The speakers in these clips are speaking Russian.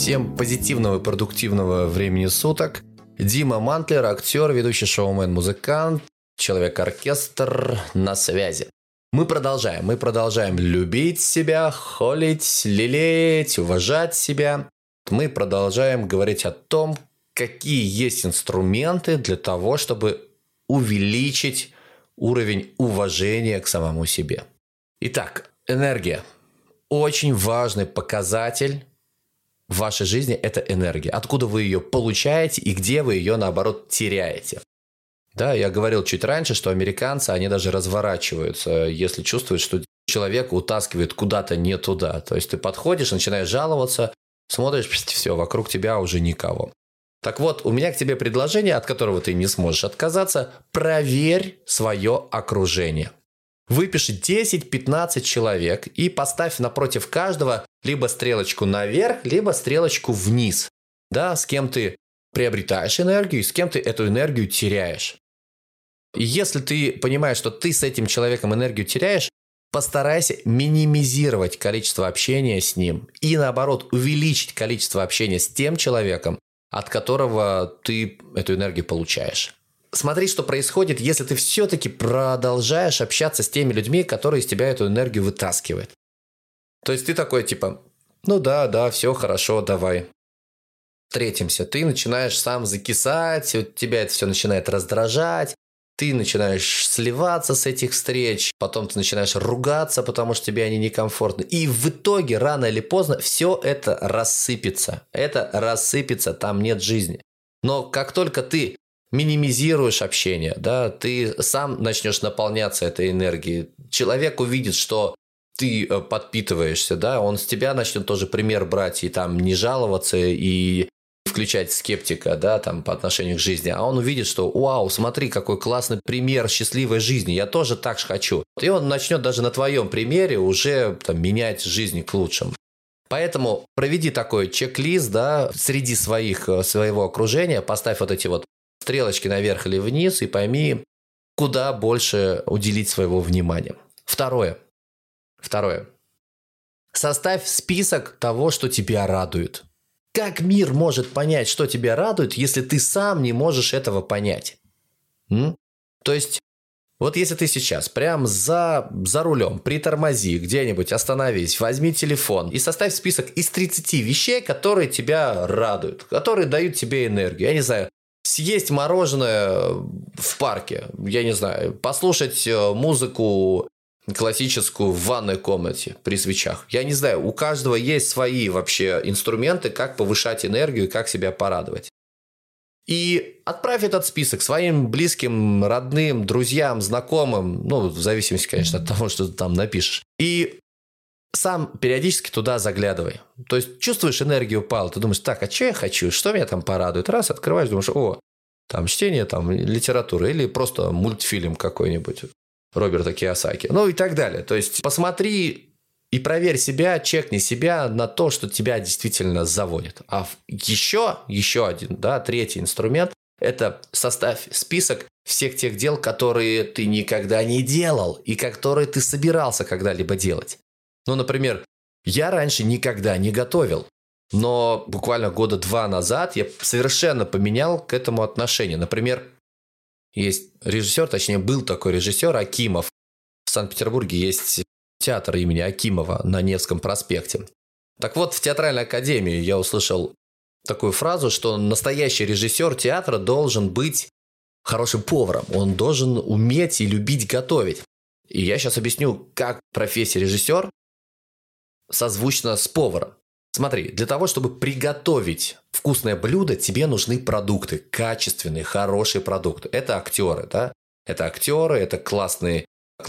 Всем позитивного и продуктивного времени суток. Дима Мантлер, актер, ведущий шоумен, музыкант, человек-оркестр на связи. Мы продолжаем любить себя, холить, лелеять, уважать себя. Мы продолжаем говорить о том, какие есть инструменты для того, чтобы увеличить уровень уважения к самому себе. Итак, энергия. Очень важный показатель в вашей жизни – это энергия. Откуда вы ее получаете и где вы ее, наоборот, теряете. Да, я говорил чуть раньше, что американцы, они даже разворачиваются, если чувствуют, что человека утаскивает куда-то не туда. То есть ты подходишь, начинаешь жаловаться, смотришь, все, вокруг тебя уже никого. Так вот, у меня к тебе предложение, от которого ты не сможешь отказаться. Проверь свое окружение. Выпиши 10-15 человек и поставь напротив каждого либо стрелочку наверх, либо стрелочку вниз. Да, с кем ты приобретаешь энергию, и с кем ты эту энергию теряешь. И если ты понимаешь, что ты с этим человеком энергию теряешь, постарайся минимизировать количество общения с ним и, наоборот, увеличить количество общения с тем человеком, от которого ты эту энергию получаешь. Смотри, что происходит, если ты все-таки продолжаешь общаться с теми людьми, которые из тебя эту энергию вытаскивают. То есть ты такой типа, ну да, все хорошо, давай. Встретимся. Ты начинаешь сам закисать, тебя это все начинает раздражать, ты начинаешь сливаться с этих встреч, потом ты начинаешь ругаться, потому что тебе они некомфортны. И в итоге, рано или поздно, все это рассыпется. Там нет жизни. Но как только ты минимизируешь общение, да, ты сам начнешь наполняться этой энергией. Человек увидит, что ты подпитываешься, да, он с тебя начнет тоже пример брать и там не жаловаться и включать скептика, да, там по отношению к жизни, а он увидит, что вау, смотри, какой классный пример счастливой жизни, я тоже так же хочу. И он начнет даже на твоем примере уже там менять жизнь к лучшему. Поэтому проведи такой чек-лист, да, среди своего окружения, поставь вот эти вот стрелочки наверх или вниз и пойми, куда больше уделить своего внимания. Второе. Составь список того, что тебя радует. Как мир может понять, что тебя радует, если ты сам не можешь этого понять? То есть, вот если ты сейчас прям за рулем, притормози где-нибудь, остановись, возьми телефон и составь список из 30 вещей, которые тебя радуют, которые дают тебе энергию. Я не знаю, съесть мороженое в парке, я не знаю, послушать музыку классическую в ванной комнате при свечах. Я не знаю, у каждого есть свои вообще инструменты, как повышать энергию, как себя порадовать. И отправь этот список своим близким, родным, друзьям, знакомым, ну, в зависимости, конечно, от того, что ты там напишешь. И сам периодически туда заглядывай. То есть, чувствуешь, энергию упала, ты думаешь, так, а что я хочу, что меня там порадует? Раз, открываешь, думаешь, там чтение, там литература или просто мультфильм какой-нибудь Роберта Кийосаки, ну и так далее. То есть, посмотри и проверь себя, чекни себя на то, что тебя действительно заводит. А еще один, да, третий инструмент – это составь список всех тех дел, которые ты никогда не делал и которые ты собирался когда-либо делать. Ну, например, я раньше никогда не готовил, но буквально 2 года назад я совершенно поменял к этому отношение. Например, есть режиссер, точнее, был такой режиссер Акимов. В Санкт-Петербурге есть театр имени Акимова на Невском проспекте. Так вот, в театральной академии я услышал такую фразу, что настоящий режиссер театра должен быть хорошим поваром. Он должен уметь и любить готовить. И я сейчас объясню, как профессия режиссер созвучна с поваром. Смотри, для того, чтобы приготовить вкусное блюдо, тебе нужны продукты, качественные, хорошие продукты. Это актеры, да? Это классная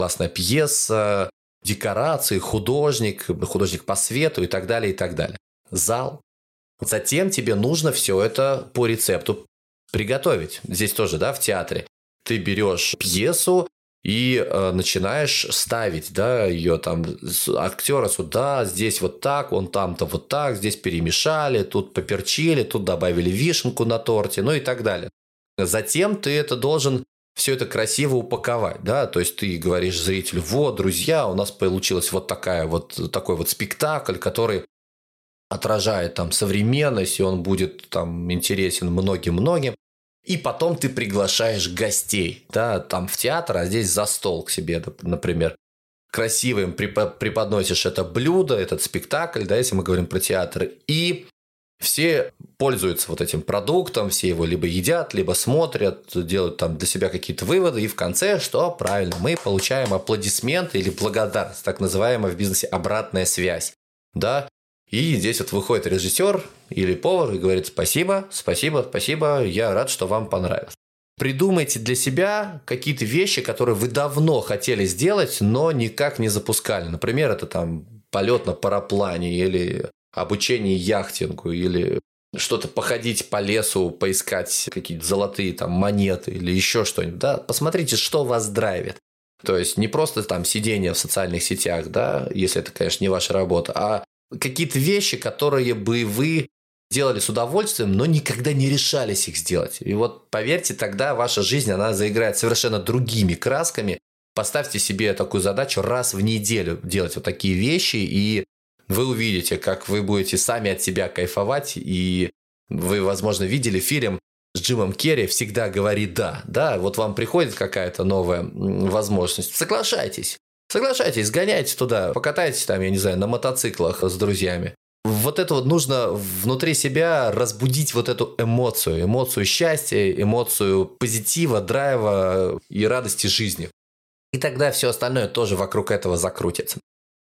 пьеса, декорации, художник по свету и так далее, и так далее. Зал. Затем тебе нужно все это по рецепту приготовить. Здесь тоже, да, в театре. Ты берешь пьесу и начинаешь ставить, да, ее там актера сюда, здесь вот так, он там-то вот так, здесь перемешали, тут поперчили, тут добавили вишенку на торте, ну и так далее. Затем ты это должен все это красиво упаковать, да, то есть ты говоришь зрителю, вот, друзья, у нас получилось такой вот спектакль, который отражает там современность, и он будет там интересен многим-многим. И потом ты приглашаешь гостей, да, там в театр, а здесь за стол к себе, например. Красивым преподносишь это блюдо, этот спектакль, да, если мы говорим про театр, и все пользуются вот этим продуктом, все его либо едят, либо смотрят, делают там для себя какие-то выводы, и в конце, что правильно, мы получаем аплодисменты или благодарность, так называемая в бизнесе обратная связь, да, и здесь вот выходит режиссер или повар и говорит: спасибо, спасибо, спасибо, я рад, что вам понравилось. Придумайте для себя какие-то вещи, которые вы давно хотели сделать, но никак не запускали. Например, это там полет на параплане или обучение яхтингу, или что-то походить по лесу, поискать какие-то золотые там монеты или еще что-нибудь. Да? Посмотрите, что вас драйвит. То есть не просто там сидение в социальных сетях, да, если это, конечно, не ваша работа, а какие-то вещи, которые бы вы делали с удовольствием, но никогда не решались их сделать. И вот поверьте, тогда ваша жизнь, она заиграет совершенно другими красками. Поставьте себе такую задачу раз в неделю делать вот такие вещи, и вы увидите, как вы будете сами от себя кайфовать. И вы, возможно, видели фильм с Джимом Керри «Всегда говори да». Да, вот вам приходит какая-то новая возможность. Соглашайтесь. Соглашайтесь, сгоняйте туда, покатайтесь там, я не знаю, на мотоциклах с друзьями. Вот это вот нужно внутри себя разбудить вот эту эмоцию счастья, эмоцию позитива, драйва и радости жизни. И тогда все остальное тоже вокруг этого закрутится.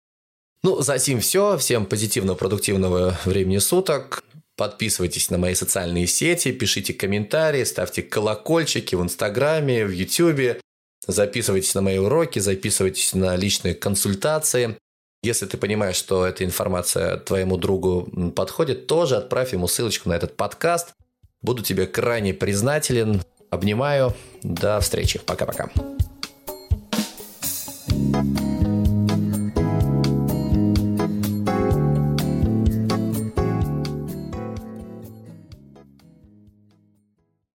Ну, за сим все. Всем позитивного, продуктивного времени суток. Подписывайтесь на мои социальные сети, пишите комментарии, ставьте колокольчики в Инстаграме, в Ютубе. Записывайтесь на мои уроки, записывайтесь на личные консультации. Если ты понимаешь, что эта информация твоему другу подходит, тоже отправь ему ссылочку на этот подкаст. Буду тебе крайне признателен. Обнимаю. До встречи. Пока-пока.